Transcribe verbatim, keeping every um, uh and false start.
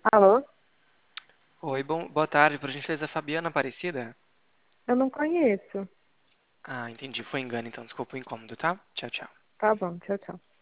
Alô? Oi, bom, boa tarde. Por gentileza, Fabiana Aparecida? Eu não conheço. Ah, entendi. Foi engano, então. Desculpa o incômodo, tá? Tchau, tchau. Tá bom, tchau, tchau.